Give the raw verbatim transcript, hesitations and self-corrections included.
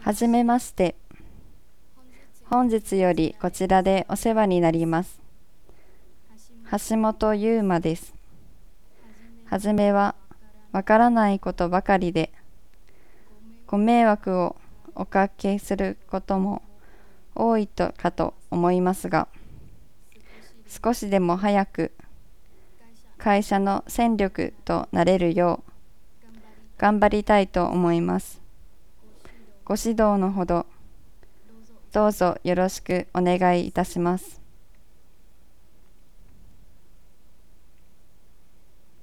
はじめまして。本日よりこちらでお世話になります。橋本優馬です。はじめはわからないことばかりで、ご迷惑をおかけすることも多いとかと思いますが、少しでも早く会社の戦力となれるよう頑張りたいと思います。ご指導のほどどうぞよろしくお願いいたします。